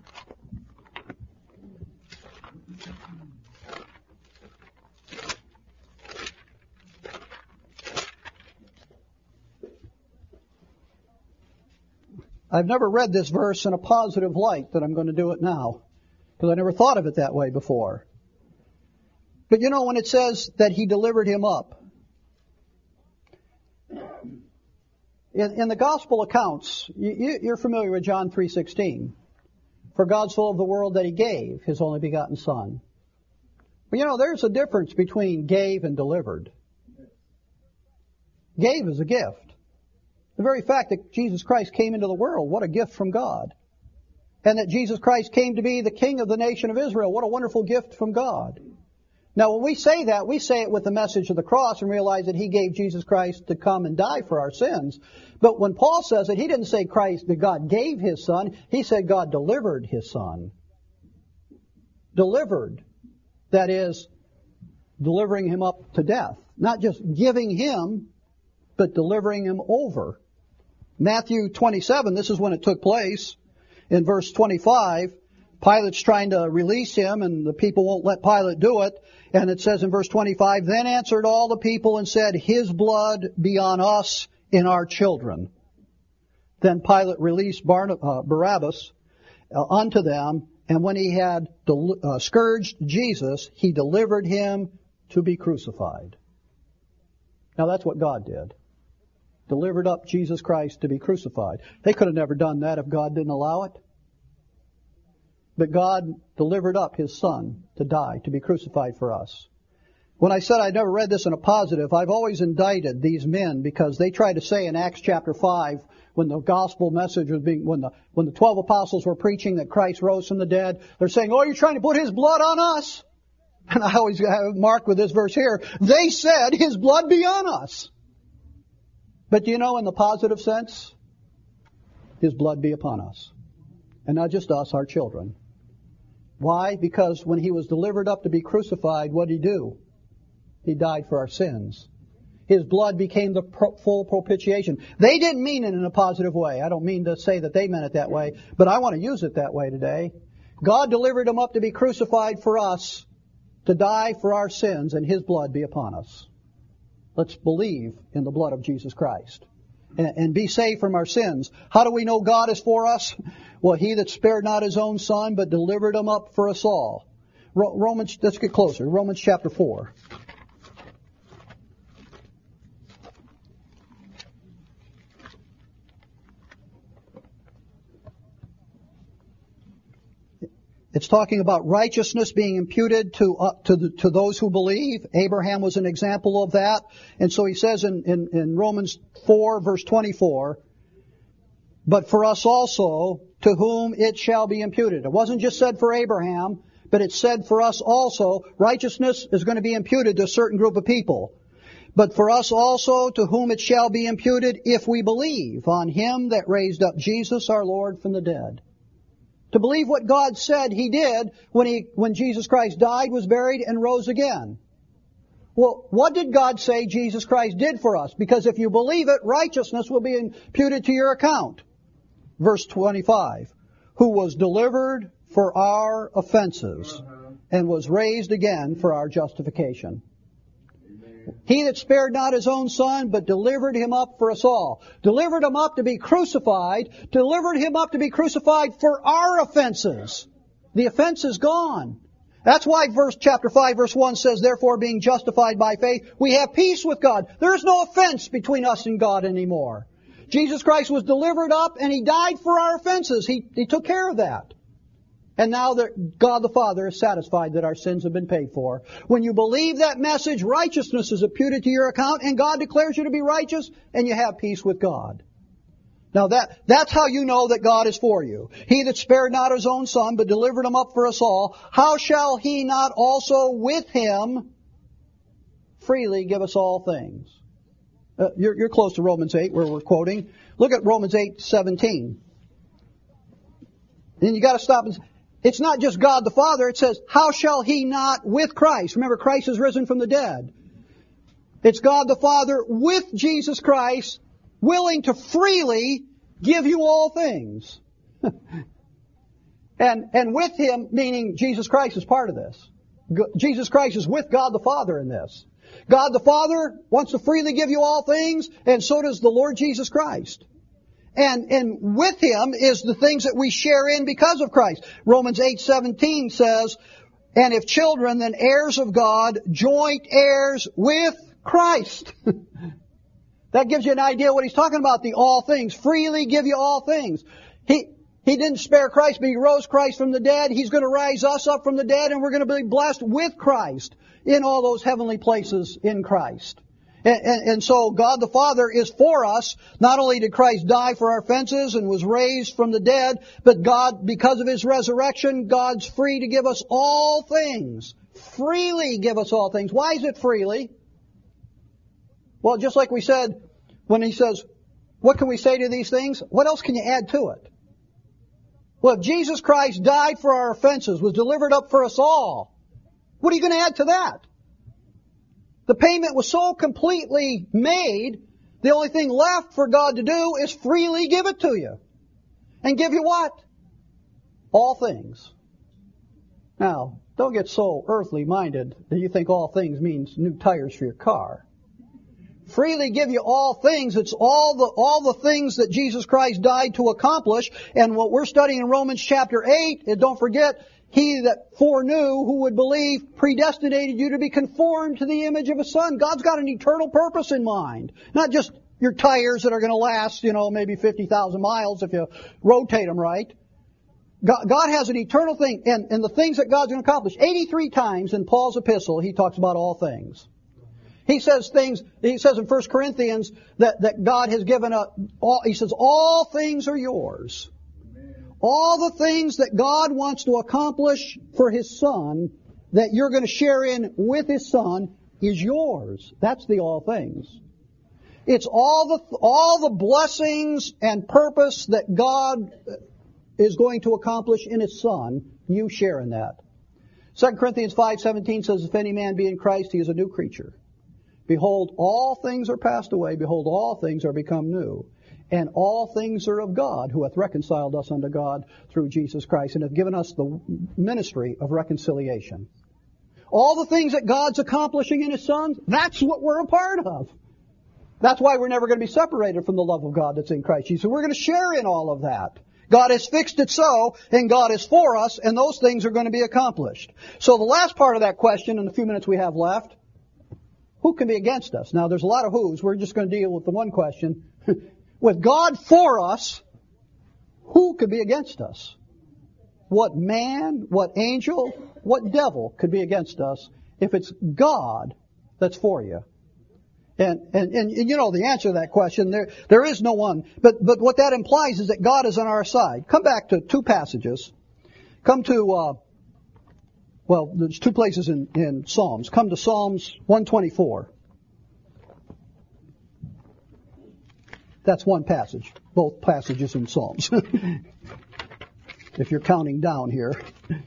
I've never read this verse in a positive light that I'm going to do it now, because I never thought of it that way before. But you know, when it says that He delivered him up, in, in the gospel accounts, you, you're familiar with John three sixteen. For God so loved the world that He gave His only begotten Son. But you know, there's a difference between gave and delivered. Gave is a gift. The very fact that Jesus Christ came into the world, what a gift from God. and that Jesus Christ came to be the King of the nation of Israel. What a wonderful gift from God. Now, when we say that, we say it with the message of the cross and realize that He gave Jesus Christ to come and die for our sins. But when Paul says it, he didn't say Christ, that God gave His Son. He said God delivered His Son. Delivered. That is, delivering Him up to death. Not just giving Him, but delivering Him over. Matthew twenty-seven, this is when it took place. In verse twenty-five, Pilate's trying to release Him, and the people won't let Pilate do it. And it says in verse twenty-five, "Then answered all the people and said, His blood be on us and our children." Then Pilate released Barna- uh, Barabbas uh, unto them, and when he had del- uh, scourged Jesus, he delivered Him to be crucified. Now that's what God did. Delivered up Jesus Christ to be crucified. They could have never done that if God didn't allow it. But God delivered up His Son to die, to be crucified for us. When I said I never read this in a positive, I've always indicted these men because they tried to say in Acts chapter five, when the gospel message was being, when the, when the twelve apostles were preaching that Christ rose from the dead, they're saying, "Oh, you're trying to put His blood on us." And I always have marked with this verse here, they said, "His blood be on us." But do you know, in the positive sense, His blood be upon us. And not just us, our children. Why? Because when He was delivered up to be crucified, what did He do? He died for our sins. His blood became the pro- full propitiation. They didn't mean it in a positive way. I don't mean to say that they meant it that way, but I want to use it that way today. God delivered Him up to be crucified for us, to die for our sins, and His blood be upon us. Let's believe in the blood of Jesus Christ and, and be saved from our sins. How do we know God is for us? Well, He that spared not His own Son, but delivered Him up for us all. Ro- Romans, let's get closer. Romans chapter four. It's talking about righteousness being imputed to uh, to, the, to those who believe. Abraham was an example of that. And so he says in, in, in Romans four, verse twenty-four, "But for us also, to whom it shall be imputed." It wasn't just said for Abraham, but it said for us also. Righteousness is going to be imputed to a certain group of people. "But for us also, to whom it shall be imputed, if we believe on Him that raised up Jesus our Lord from the dead." To believe what God said He did when He, when Jesus Christ died, was buried, and rose again. Well, what did God say Jesus Christ did for us? Because if you believe it, righteousness will be imputed to your account. Verse twenty-five, "Who was delivered for our offenses, and was raised again for our justification." He that spared not His own Son, but delivered Him up for us all. Delivered Him up to be crucified. Delivered Him up to be crucified for our offenses. The offense is gone. That's why verse chapter five, verse one says, "Therefore, being justified by faith, we have peace with God." There is no offense between us and God anymore. Jesus Christ was delivered up, and He died for our offenses. He, he took care of that. And now that God the Father is satisfied that our sins have been paid for. When you believe that message, righteousness is imputed to your account, and God declares you to be righteous, and you have peace with God. Now that, that's how you know that God is for you. "He that spared not His own Son, but delivered Him up for us all, how shall He not also with Him freely give us all things?" Uh, you're, you're close to Romans eight, where we're quoting. Look at Romans eight seventeen. And you got to stop and... It's not just God the Father. It says, how shall He not with Christ? Remember, Christ is risen from the dead. It's God the Father with Jesus Christ, willing to freely give you all things. and and with Him, meaning Jesus Christ is part of this. Jesus Christ is with God the Father in this. God the Father wants to freely give you all things, and so does the Lord Jesus Christ. And, and with Him is the things that we share in because of Christ. Romans eight seventeen says, "And if children, then heirs of God, joint heirs with Christ." That gives you an idea what he's talking about, the all things. Freely give you all things. He, he didn't spare Christ, but He rose Christ from the dead. He's going to rise us up from the dead, and we're going to be blessed with Christ in all those heavenly places in Christ. And, and, and so God the Father is for us. Not only did Christ die for our offenses and was raised from the dead, but God, because of His resurrection, God's free to give us all things. Freely give us all things. Why is it freely? Well, just like we said, when He says, what can we say to these things? What else can you add to it? Well, if Jesus Christ died for our offenses, was delivered up for us all, what are you going to add to that? The payment was so completely made, the only thing left for God to do is freely give it to you. And give you what? All things. Now, don't get so earthly minded that you think all things means new tires for your car. Freely give you all things. It's all the all the things that Jesus Christ died to accomplish. And what we're studying in Romans chapter eight, and don't forget, He that foreknew who would believe predestinated you to be conformed to the image of His Son. God's got an eternal purpose in mind. Not just your tires that are going to last, you know, maybe fifty thousand miles if you rotate them right. God, God has an eternal thing. And, and the things that God's going to accomplish. eighty-three times in Paul's epistle, he talks about all things. He says things, he says in First Corinthians that, that God has given a, all, he says, all things are yours. All the things that God wants to accomplish for His Son, that you're going to share in with His Son, is yours. That's the all things. It's all the all the blessings and purpose that God is going to accomplish in His Son. You share in that. Second Corinthians five seventeen says, if any man be in Christ, he is a new creature. Behold, all things are passed away. Behold, all things are become new. And all things are of God, who hath reconciled us unto God through Jesus Christ, and hath given us the ministry of reconciliation. All the things that God's accomplishing in His Son, that's what we're a part of. That's why we're never going to be separated from the love of God that's in Christ Jesus. We're going to share in all of that. God has fixed it so, and God is for us, and those things are going to be accomplished. So the last part of that question, in the few minutes we have left, who can be against us? Now, there's a lot of who's. We're just going to deal with the one question. With God for us, who could be against us? What man, what angel, what devil could be against us if it's God that's for you? And, and, and, and you know the answer to that question, there, there is no one. But, but what that implies is that God is on our side. Come back to two passages. Come to, uh, well, there's two places in, in Psalms. Come to Psalms one twenty-four. That's one passage. Both passages in Psalms. If you're counting down here.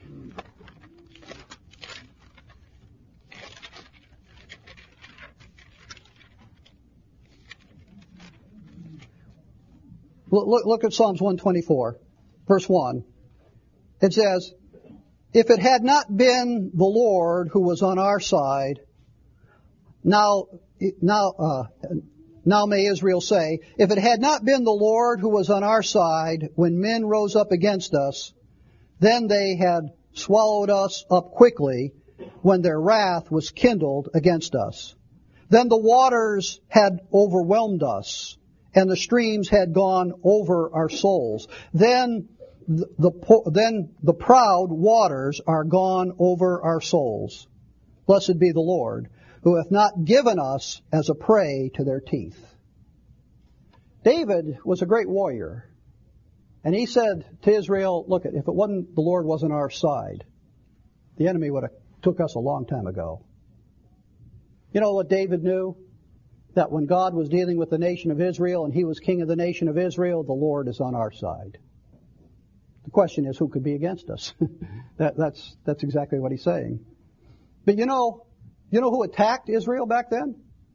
Look, look, look at Psalms one twenty-four, verse one. It says, if it had not been the Lord who was on our side, now, now, uh, now may Israel say, if it had not been the Lord who was on our side when men rose up against us, then they had swallowed us up quickly when their wrath was kindled against us. Then the waters had overwhelmed us, and the streams had gone over our souls. Then the, the then the proud waters are gone over our souls. Blessed be the Lord, who hath not given us as a prey to their teeth. David was a great warrior. And he said to Israel, look, if it wasn't, the Lord wasn't our side, the enemy would have took us a long time ago. You know what David knew? That when God was dealing with the nation of Israel and he was king of the nation of Israel, the Lord is on our side. The question is, who could be against us? that, that's, that's exactly what he's saying. But you know, you know who attacked Israel back then?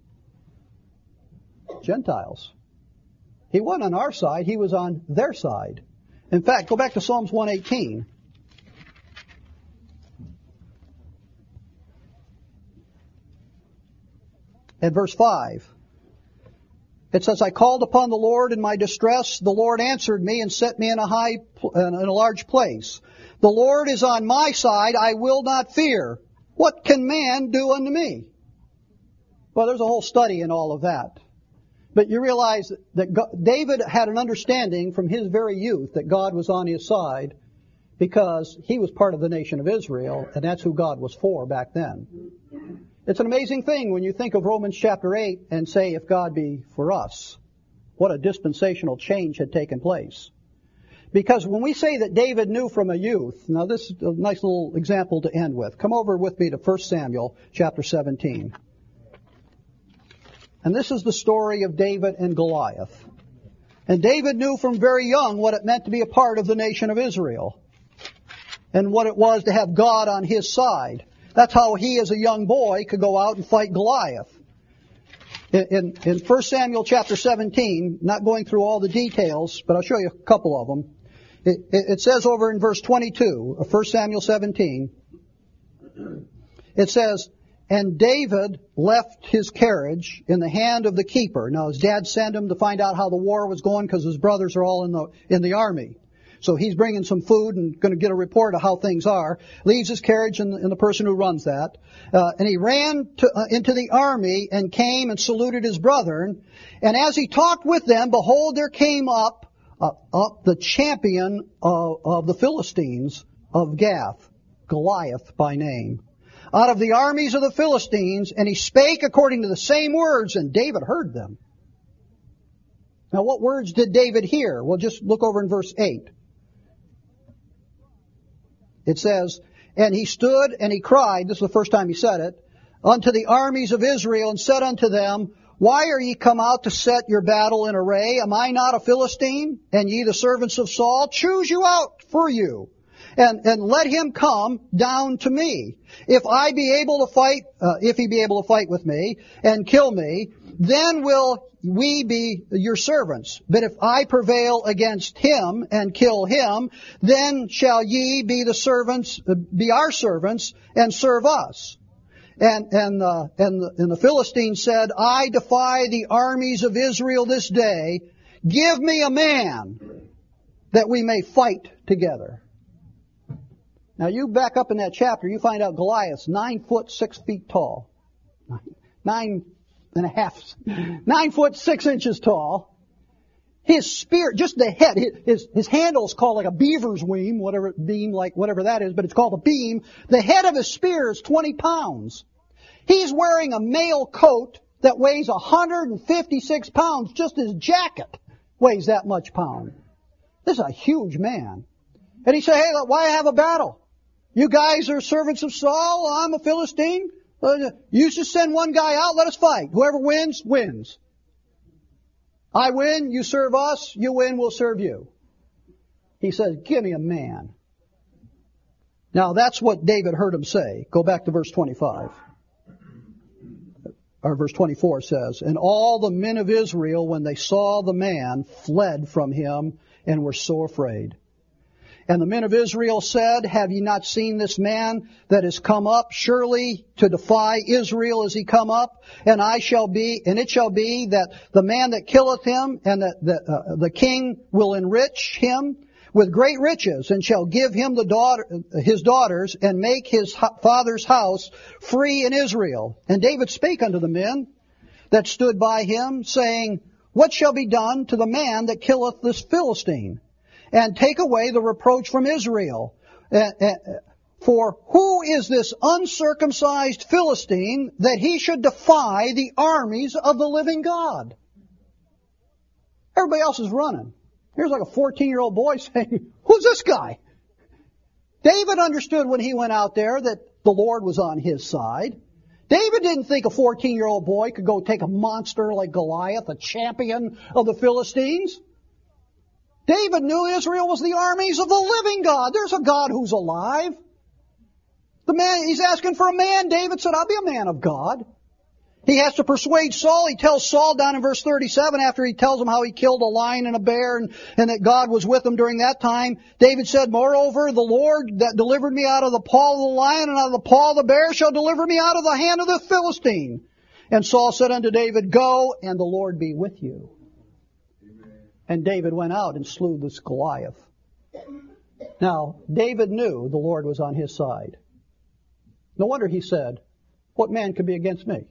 Gentiles. He wasn't on our side, he was on their side. In fact, go back to Psalms one eighteen. At verse five. It says, I called upon the Lord in my distress. The Lord answered me and set me in a high, in a large place. The Lord is on my side. I will not fear. What can man do unto me? Well, there's a whole study in all of that. But you realize that God, David had an understanding from his very youth that God was on his side because he was part of the nation of Israel, and that's who God was for back then. It's an amazing thing when you think of Romans chapter eight and say, if God be for us, what a dispensational change had taken place. Because when we say that David knew from a youth, now this is a nice little example to end with. Come over with me to First Samuel chapter seventeen. And this is the story of David and Goliath. And David knew from very young what it meant to be a part of the nation of Israel. And what it was to have God on his side. That's how he as a young boy could go out and fight Goliath. In, in, in First Samuel chapter seventeen, not going through all the details, but I'll show you a couple of them. It, it, it says over in verse twenty-two of First Samuel seventeen, it says, and David left his carriage in the hand of the keeper. Now his dad sent him to find out how the war was going because his brothers are all in the in the army. So he's bringing some food and going to get a report of how things are. Leaves his carriage and, and the person who runs that. Uh, and he ran to, uh, into the army and came and saluted his brethren. And as he talked with them, behold, there came up, uh, up the champion of, of the Philistines of Gath, Goliath by name, out of the armies of the Philistines, and he spake according to the same words, and David heard them. Now what words did David hear? Well, just look over in verse eight. It says, and he stood and he cried, this is the first time he said it, unto the armies of Israel, and said unto them, why are ye come out to set your battle in array? Am I not a Philistine, and ye the servants of Saul? Choose you out for you, and, and let him come down to me. If I be able to fight, uh, if he be able to fight with me, and kill me, then will we be your servants. But if I prevail against him and kill him, then shall ye be the servants, be our servants, and serve us. And and uh, and, the, and the Philistine said, I defy the armies of Israel this day. Give me a man that we may fight together. Now you back up in that chapter, you find out Goliath's nine foot six feet tall. Nine and a half, nine foot six inches tall. His spear, just the head, his, his handle is called like a beaver's beam, whatever beam, like whatever that is, but it's called a beam. The head of his spear is twenty pounds. He's wearing a mail coat that weighs one hundred fifty-six pounds. Just his jacket weighs that much pound. This is a huge man. And he said, hey, why have a battle? You guys are servants of Saul. I'm a Philistine. You should send one guy out, let us fight. Whoever wins, wins. I win, you serve us. You win, we'll serve you. He says, give me a man. Now that's what David heard him say. Go back to verse twenty-five. Or verse twenty-four says, and all the men of Israel, when they saw the man, fled from him and were so afraid. And the men of Israel said, have ye not seen this man that is come up? Surely to defy Israel is he come up. And I shall be, and it shall be that the man that killeth him, and that the, uh, the king will enrich him with great riches, and shall give him the daughter, his daughters, and make his father's house free in Israel. And David spake unto the men that stood by him, saying, what shall be done to the man that killeth this Philistine? And take away the reproach from Israel. For who is this uncircumcised Philistine that he should defy the armies of the living God? Everybody else is running. Here's like a fourteen-year-old boy saying, who's this guy? David understood when he went out there that the Lord was on his side. David didn't think a fourteen-year-old boy could go take a monster like Goliath, a champion of the Philistines. David knew Israel was the armies of the living God. There's a God who's alive. The man, he's asking for a man. David said, I'll be a man of God. He has to persuade Saul. He tells Saul down in verse thirty-seven, after he tells him how he killed a lion and a bear and, and that God was with him during that time. David said, moreover, the Lord that delivered me out of the paw of the lion and out of the paw of the bear shall deliver me out of the hand of the Philistine. And Saul said unto David, go, and the Lord be with you. And David went out and slew this Goliath. Now, David knew the Lord was on his side. No wonder he said, what man can be against me?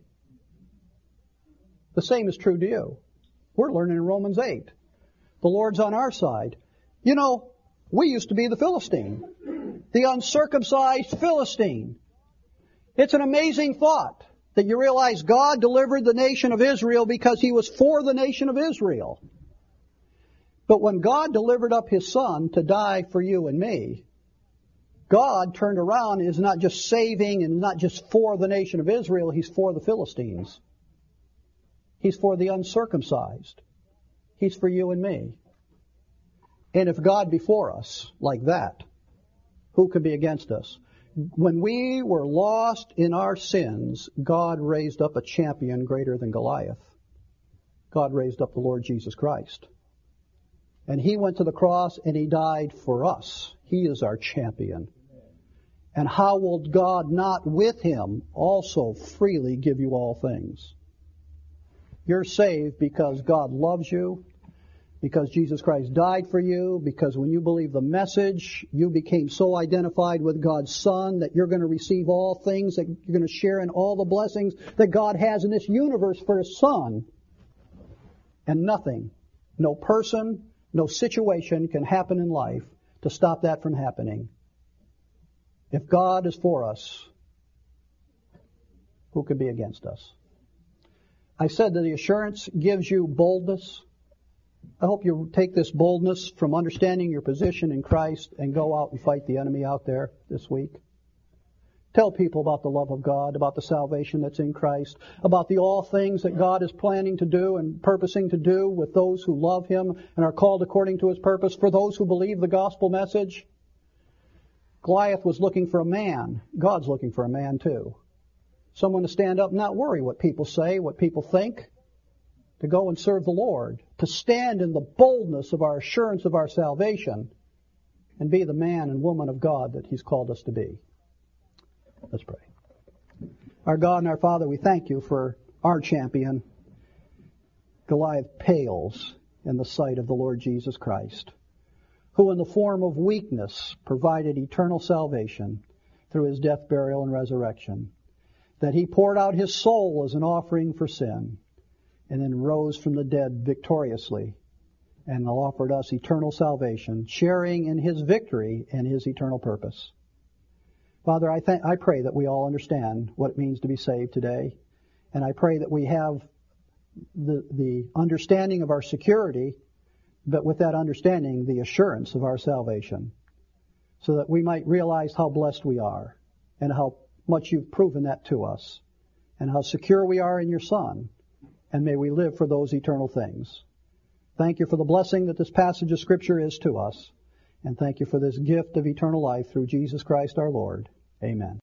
The same is true to you. We're learning in Romans eight. The Lord's on our side. You know, we used to be the Philistine. The uncircumcised Philistine. It's an amazing thought That you realize God delivered the nation of Israel because He was for the nation of Israel. But when God delivered up His Son to die for you and me, God turned around and is not just saving and not just for the nation of Israel, He's for the Philistines. He's for the uncircumcised. He's for you and me. And if God be for us like that, who can be against us? When we were lost in our sins, God raised up a champion greater than Goliath. God raised up the Lord Jesus Christ. And He went to the cross and He died for us. He is our champion. And how will God not with Him also freely give you all things? You're saved because God loves you, because Jesus Christ died for you, because when you believe the message, you became so identified with God's Son that you're going to receive all things, that you're going to share in all the blessings that God has in this universe for His Son. And nothing, no person, no situation can happen in life to stop that from happening. If God is for us, who can be against us? I said that the assurance gives you boldness. I hope you take this boldness from understanding your position in Christ and go out and fight the enemy out there this week. Tell people about the love of God, about the salvation that's in Christ, about the all things that God is planning to do and purposing to do with those who love Him and are called according to His purpose, for those who believe the gospel message. Goliath was looking for a man. God's looking for a man too. Someone to stand up and not worry what people say, what people think. To go and serve the Lord. To stand in the boldness of our assurance of our salvation and be the man and woman of God that He's called us to be. Let's pray. Our God and our Father, we thank You for our champion. Goliath pales in the sight of the Lord Jesus Christ, who in the form of weakness provided eternal salvation through His death, burial, and resurrection, that He poured out His soul as an offering for sin, and then rose from the dead victoriously, and offered us eternal salvation, sharing in His victory and His eternal purpose. Father, I, th- I pray that we all understand what it means to be saved today, and I pray that we have the, the understanding of our security, but with that understanding, the assurance of our salvation, so that we might realize how blessed we are, and how much You've proven that to us, and how secure we are in Your Son, and may we live for those eternal things. Thank You for the blessing that this passage of Scripture is to us, and thank You for this gift of eternal life through Jesus Christ our Lord. Amen.